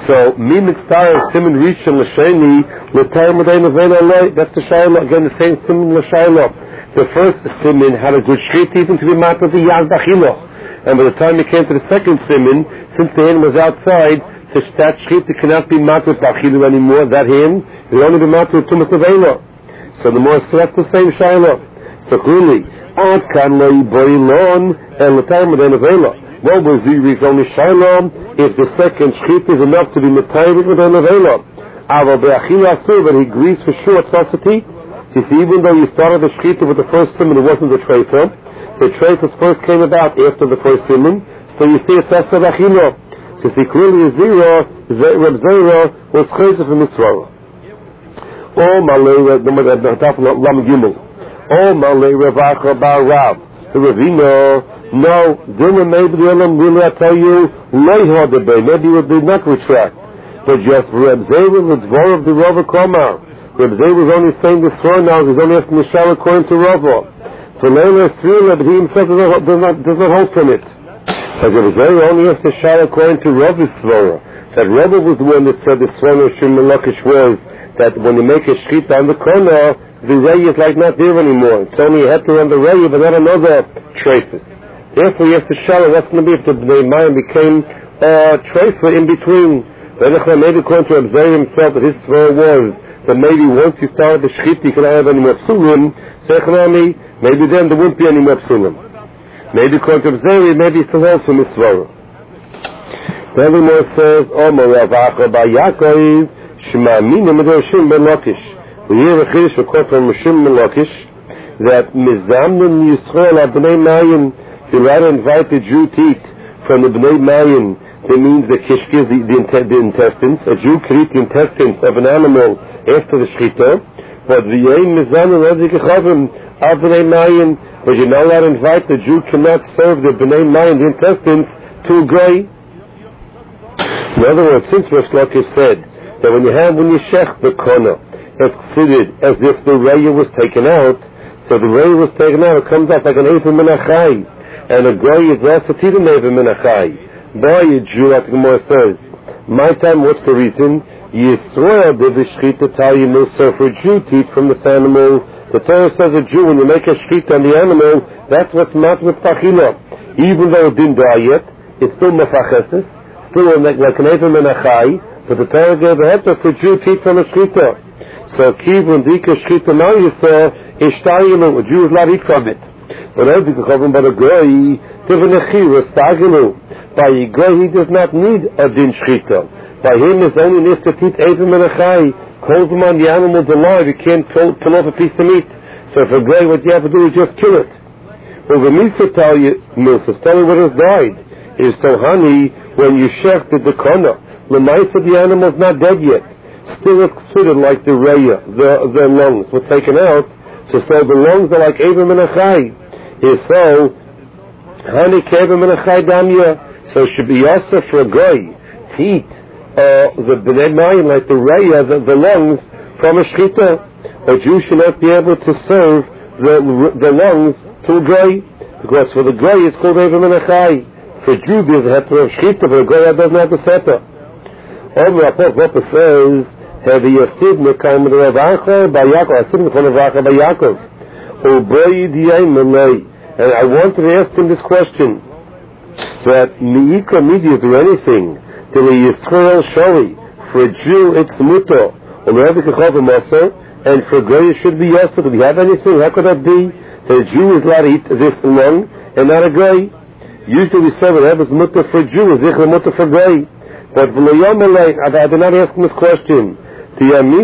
So, mi mitzvah simin rishon l'sheni l'tar medei nevela loy. That's the shayla. Again, the same simin l'shayla. The first simin had a good shrit even to be matter the yaz b'chilo. And by the time he came to the second simin, since the hand was outside, that shrit cannot be matter b'chilo anymore. That hand will only be matter tumas nevela. So the more select the same shayla. So clearly, ad kan lo yiboilon and l'tar medei nevela. What was the reason only Shalom if the second shchit is enough to be metayed with an avela? Aval be'achila asur, but he agrees for sure it's also teeth. You see, even though you started the shchit with the first simon, it wasn't the treifa. The treifas first came about after the first simon, so you see it's also be'achila. So see, clearly Reb Zera was chayza from Israel. Oh, Malay, Lam Gimel. Oh, Malay, Rav Acha Bar Rav. The Ravino. No, Dilma maybe the Elam really I tell you, maybe it did not retract. But just Reb Zera was more of the Rava Koma. Reb Zera was only saying this story now, he's only asking the Shal according to Rava. So Leila is three, but he himself does not hold from it. But Reb Zera only asked the Shal according to Rava's Svara. That Rava was the one that said the Svara Shem Malakish was that when you make a shchita on the corner, the ray is like not there anymore. It's only a heter on the ray, but not another traces. Therefore, you have to show what's going to be if the Nehemiah became a tracer in between. Maybe according to Abzari himself, that his swear was that maybe once you started the shchit, you cannot have any more psulim. Maybe then there won't be any more psulim. Maybe according to Abzari, maybe it's still also misvara. Then the more says, Omer Rav Acha Bar Yaakov, Shema Minim Rishim Ben Lakish. We hear a chiddush according from Rishim Ben Lakish that Mizamnim Yisrael Abnei Mayim. If you rather invite the Jew to eat from the Bnei Mayin, that means the kishkis, the intestines. A Jew could eat the intestines of an animal after the shchita, but the Yein Mizan and Razik Echavim of Bnei Mayin, but you're not allowed to invite, the Jew cannot serve the Bnei Mayin, the intestines, to a goy. In other words, since Rosh Lakish said that when you shech the kona, it's considered as if the raya was taken out, so the raya was taken out, it comes out like an eighth of menachai. And a goy is also tida neva minachai. By a Jew, like the Gemara says, my time, what's the reason? Yisrael did the shchita tell you no serve for a Jew to eat from this animal. The Torah says a Jew, when you make a shchita on the animal, that's what's mat with pachila. Even though it didn't die yet, it's still mafachesis, still like an neva minachai, but the Torah gave a heter for a Jew to eat from a shchita. So kivun dika shchita now you saw, ishtayilu, a Jew is allowed to eat from it. But as you come by the goy, by a goy he does not need a din shchita. By him is only an istatit even menachai. Calls him on the animals alive, you can't pull off a piece of meat. So for a goy, what you have to do is just kill it. Well, the Misa tell you, tell me what has died. Is so honey, when you shechted the kona, the mice of the animal is not dead yet. Still it's considered like the raya, the lungs were taken out. So the lungs are like Eva Menachai. Is so Hani Keva Menachai Damya. So it should be Yosef for a goy to eat the Bnei Mayim like the raya, the lungs from a shchita. A Jew should not be able to serve the lungs to a goy, because for the goy it's called Eva Menachai. For a Jew there's a heter of shchita, but a goy doesn't have the setter. Omer Apok says, have you seen the kind of Rav Acha Bar Yaakov? I seen the kind of Rav Acha Bar Yaakov. And I wanted to ask him this question: that miika media do anything to the Yisrael shori for a Jew it's muto, and for a goy it should be yosef. Do you have anything? How could that be? That a Jew is allowed to eat this lung and not a goy? Usually we say that it's muto for a Jew, is muto for a goy. But I did not ask him this question. He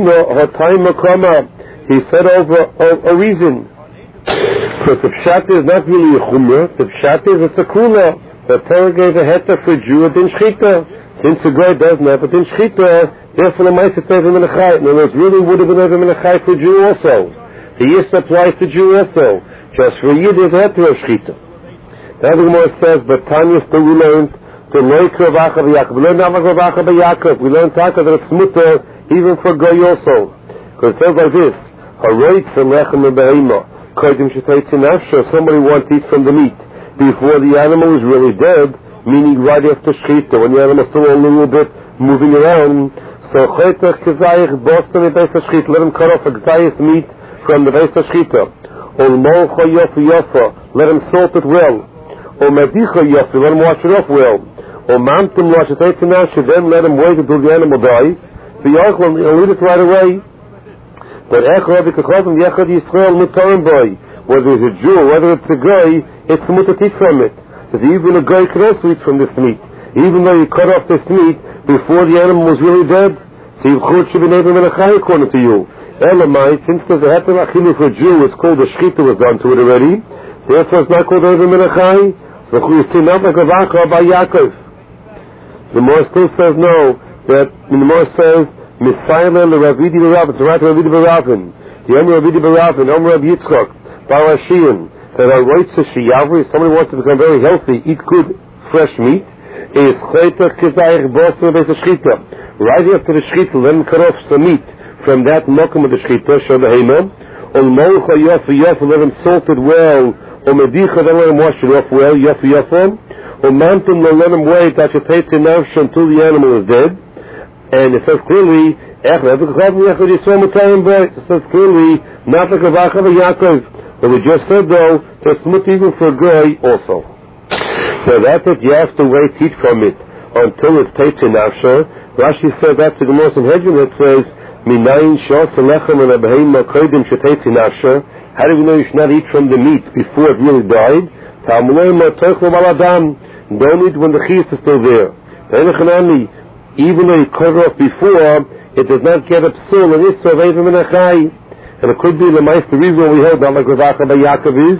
said over a reason. Because the pshat is not really a chumrah, the pshat is a kula. The Torah gave a heter for a Jew a din shchita. Since the goy doesn't have a din shchita, therefore the mice is even in a chai. In other words, really would have been even in a chai for a Jew also. The yis applies to Jew also. Just for a yid is a heter of shchita. The other Gemara says, but Tanya still we learned to loik Rav Acha Bar Yaakov. We learned Rav Acha Bar Yaakov. We learned Taka that it's mutter even for goy also. Because it says like this: Haroit from lechem beheima. Kodim shetaitzi nafsho. Somebody wants to eat from the meat before the animal is really dead, meaning right after shchita, when the animal is still a little bit moving around. So Choytach Kezayich Boston in Beis HaShchita, let him cut off a Kezayis meat from the Beis HaShchita. Ol Molcha Yofa Yofa, let him salt it well. Ol Medicha Yofa, let him wash it off well. Ol Mamtim Lashetetzinash, then let him wait until the animal dies. V'yachlam, he'll eat it right away. But Echad V'kachodim Yechad Yisrael Mutarim Boy, whether it's a Jew, whether it's a guy, it's mutar to eat from it. Because even a guy could also eat from this meat. Even though you cut off this meat before the animal was really dead, so you should be able to according to you. Elamai, since there's a heter achilu for a Jew, it's called a shchita was done to it already. So therefore it's not called Eivim Menachai. So you see not like a Vachra by Yaakov. The Gemara still says no. That the Gemara says Misayla LeRavidi Baravin. It's right to Ravidi Baravin. The Omer Ravidi Baravin, Omer Rav Yitzchak, Bar Hashian. That our rights to Shiyavri, somebody wants to become very healthy, eat good fresh meat. Is Choytach Kezayich Boston Beis HaShchita. Right after the Shchita, let him cut off some meat from that mokum of the Shchita, show the Hema. Ol Molcha Yofa Yofa, let him salt it well. Ol Medicha, then let him wash it off well, Yofa Yofa. Ol Mantum, let him wait until the animal is dead. And it says clearly, it says clearly, not like a Vacha Yaakov. But we just said though, there's smut even for a guy also. So that's it, you have to wait, eat from it until it's Teitze Nafsha. Rashi said that to the most in Hedron, it says, Minayin Shos Alechem and Abheima Kodim Sheteitze Nafsha. How do we know you should not eat from the meat before it really died? Don't eat when the chiyus is still there. Even though you cut it off before, it does not get a psul and it's of Eivim Menachai. And it could be the reason why we hold not like Rav Acha by Yaakov is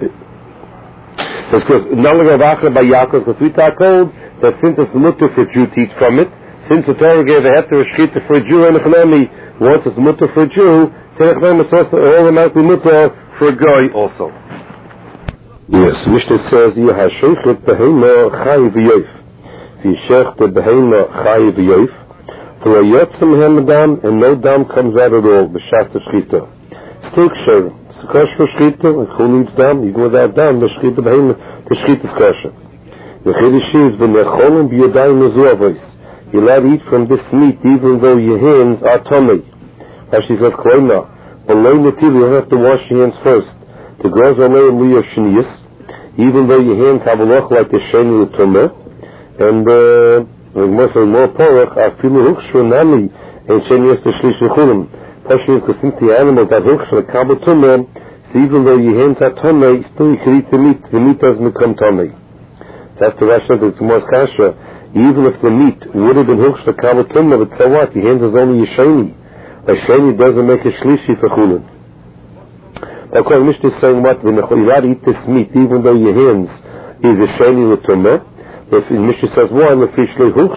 because not like Rav Acha by Yaakov, because we are told that since it's mutter for a Jew to eat from it, since the Torah gave a heter shchita for a Jew, and once it's mutter for a Jew, it's also automatically mutter for a guy also. Yes, Mishnah says, Yehashochet behema chai v'yof. V'yeshech the behema chai v'yof. For a yotzim hem dam, and no dam comes out at all, b'shas the shchita. Still kosher. It's kosher for shchita, and who needs dam? Even without dam, the shchita behema, the shchita is kosher. The chiddush is, v'necholim b'yodayim mezuavos. You're allowed to eat from this meat even though your hands are tummy. As she says, Kloina, below nativ, you have to wash your hands first. The girls are laying liya shniyas, even though your hands have a look like the sheni tumah, and most of more porach are feeling hukshur nami, and sheniyas the shlish v'chulim. Especially because since the animals have hukshur, a kabel tumah, so even though your hands are tummy, still you can eat the meat doesn't become tummy. That's the Rashi that it's more kasha. Even if the meat would have been hooked to kabel tumah, but so what? Your hands is only a sheni. A sheni doesn't make a shlishi for chulin. Of course, Mishnah is saying what? When you rather eat this meat, even though your hands is a sheni with tumah, if Mishnah says why? Because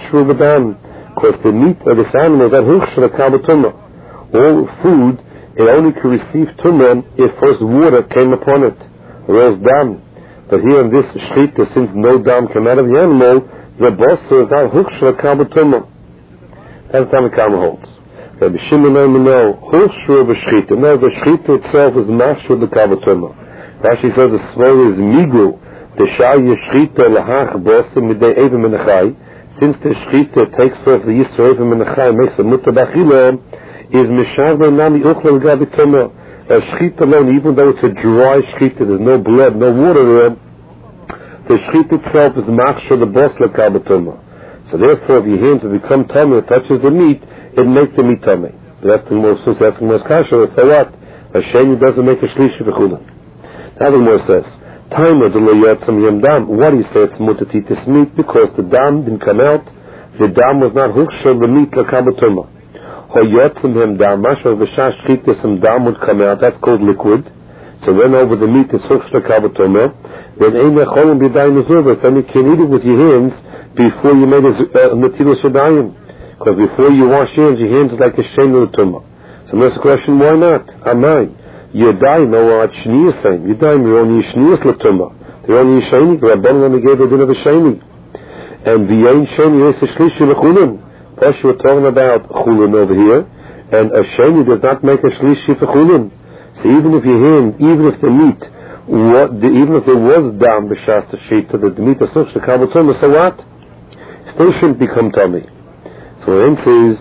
the meat of this animal is not hooked to kabel tumah. All food, it only can receive tumah if first water came upon it, or else dam. But here in this shchita, since no dam came out of the animal, the boss is not hooked to kabel tumah. That's how the Kama holds. Rabbi Shimon no hooked to the shchita. No, the shchita itself is mashed with the kabel tumah. Rashi says the smell is migru. The shal yeshchita lahach boss midei Eivim Menachai. Since the shchita takes off the yisur Eivim Menachai, makes a mutar b'achila, is mishav nami uchla l'gabi tumah. A shchita alone, even though it's a dry shchita, there's no blood, no water there, the shchita itself is machshor the boss l'kabel tumah. So therefore, if your hands become tummy, it touches the meat, it makes the meat tummy. But that's the most kasha. So what? A sheni doesn't make a shlishi v'chulam. Now the more says, Timer the loyatzam yem dam. What do you say it's mutar to eat this meat? Because the dam didn't come out. The dam was not hukshor the meat l'kabel tumah. Hoyatzam yem dam. Mashal v'shash shchita some dam would come out. That's called liquid. So then over the meat is hukshor kabel tumah. Then you can eat it with your hands before you made a netilas yadayim. Because before you wash your hands is like a sheni tumah. So that's the question, why not? Amai. Yadayim, no what shni is saying. Yadayim, you're only shniyas l'tumah. You're only sheni. Rabban only gave the din of a sheni. And the ain sheni is a shlishi l'chulim. Plus we're talking about chulim over here. And a sheni does not make a shlishi for chulim. So even if your hand, even if the meat, even if there was dam b'shas the shita, the meat is such the kabel tumah, so what? Still shouldn't become tummy. So So it says,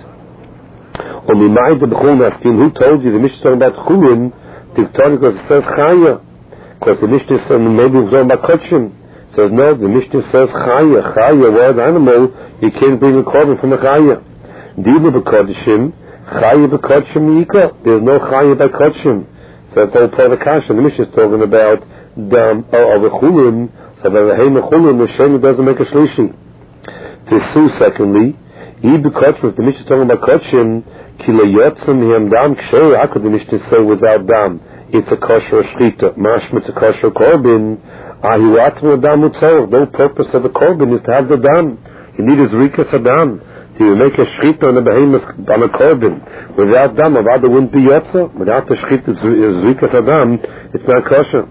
who told you the Mishnah is talking about Chulin? Because it says Chaya. Because the Mishnah says maybe it's talking about Kotshim. It says no, the Mishnah says Chaya. Chaya, wild animal, you can't bring a korban from a Chaya. Dina b'Kotshim, Chaya b'Kotshim Yika. There's no Chaya by Kotshim. So that's all part of the Kasha. The Mishnah is talking about Dam of a Chulin. So by the Heim of Chulin, the Sheni doesn't make a Shlishi. Tisu, secondly, I b'Kotshim, if the Mishnah is talking about Kotshim, Kila Yotzim Yam Dam Ksher, how could the Mishnah say without Dam? It's a kosher shchita. Mashma, it's a kosher korban. Ahiwatzim Dam Utzor. No purpose of the korban is to have the Dam. You need a Zrikas Adam. To make a shchita on a behemoth, on a korban. Without Dam, Avada wouldn't be Yotzah. Without the shchita, Zrikas Adam, it's not kosher.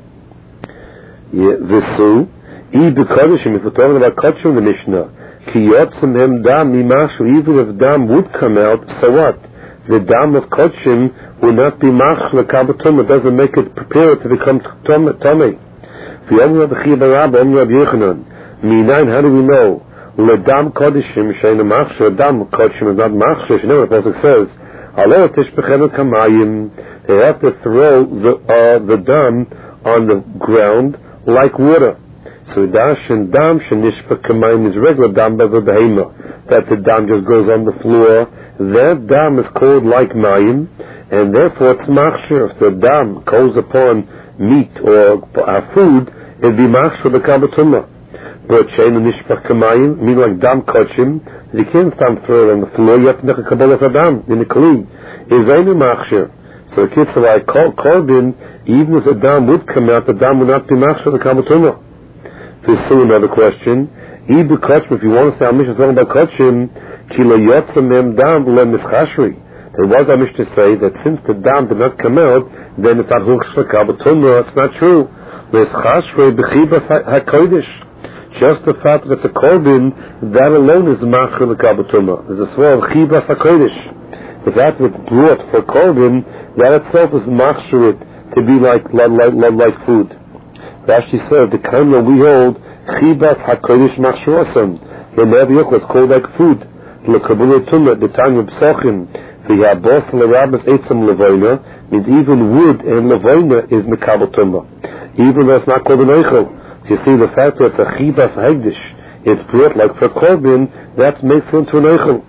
Visu, I b'Kodeshim, if we're talking about kosher in the Mishnah, Ki Yotzim Hem Dam Mimashu, even if Dam would come out, so what? The dam of Kotshim will not be mach l'kabatum. It doesn't make it prepared to become tomei. V'yom Rabbi Chiya bar Abba, Rabbi Yochanan. Minayin, how do we know? L'dam kodeshim she'ena machshir. Dam Kotshim is not machshir. You know what the pasuk says? Alo tishbechenu kamayim. They have to throw the dam on the ground like water. So dash and dam shenishbech kamayim is regular dam by the behema. That the dam just goes on the floor. That dam is called like mayim, and therefore it's machshir. If the dam goes upon meat or food, it'd be machshir b'kabatumah. But she'enu nishpach kamayim, meaning like dam kotshim, you can't stand throw it on the floor. You have to make a kabbalah for dam in the kli. Is any machshir? So the kids are like korban. Even if the dam would come out, the dam would not be machshir b'kabatumah. There's still another question. If you want to say our Mishnah is talking about kotshim, Kila Yotzim Mem Dam Lem Nifchashri. There was a Mishnah to say that since the dam did not come out, then it's not Huchshlaka, but it's not true. Nifchashri B'chibas HaKodesh. Just the fact that it's a korban, that alone is Machri L'Kabatumah. There's a swell of Chibas HaKodesh. If that's what's brought for korban, that itself is Machshirit to be like food. Rashi said, the kind that we hold, Chibas HaKodesh Machshirosam. The Nevi Yochel is called like food. The time of Psochim, the Yabos L'Rabbis Eitzim Levoina, means even wood and Levoina is Mekabel Tumah. Even though it's not called an Eichel. So you see the fact that it's a Chibas Hegdish, it's brought like for Korban, that makes it into an Eichel.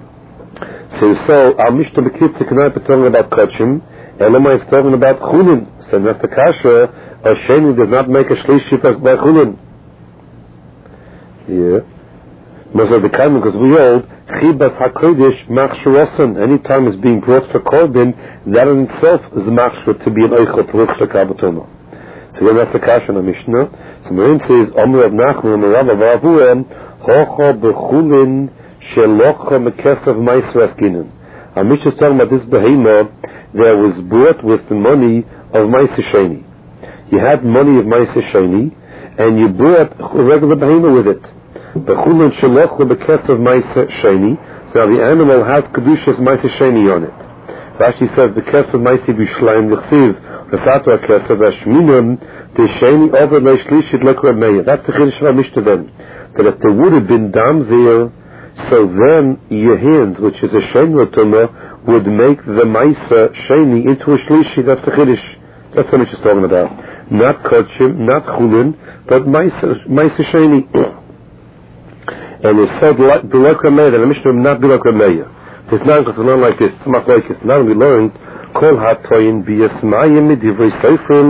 So our Mishnah B'Kitzur cannot be talking about Kotshim, and Lama is talking about Chulin. So that's the Kasha, a Sheni does not make a Shlishi by Chulin. Yeah. Most of the time, because we hold Chibas HaKodesh Machshirasan. Anytime it's being brought for Korban, that in itself is Machshir to be an Eichel to Ruch Shakabatoma. So then that's the Kasha in the Mishnah. So Marin says, Omer Rav Nachman, Rav Avavuem, Hocho Bechulin Shelocho Mekesav Maisras Ginen. Our Mishnah is talking about this behemoth that was brought with the money of Maiseh Sheni. You had money of Maiseh Sheni, and you brought a regular behemoth with it. Bechulin Sheloch Lebekesav Maiseh Sheni. So the animal has Kedushas Maiseh Sheni on it. Rashi says the Kesav Maiseh Bishlayim L'chsiv V'sato HaKesav Ashminim T'Sheni Over Le'Shlishit L'Kreb Meir. That's the Chiddush of our Mishnah then. That if there would have been dam there, so then your hands, which is a Sheni Tumah, would make the Maiseh Sheni into a Shlishi. That's the Chiddush. That's what Mishnah is talking about. Not Kotshim, not Chulin, but Maiseh Sheni. And it said below Krameya, and the Mishnah not below Krameya. It's not because we learn like this. It's not like it's not we learned Kol HaToyin B'Yasmayim Midivrei Seifrim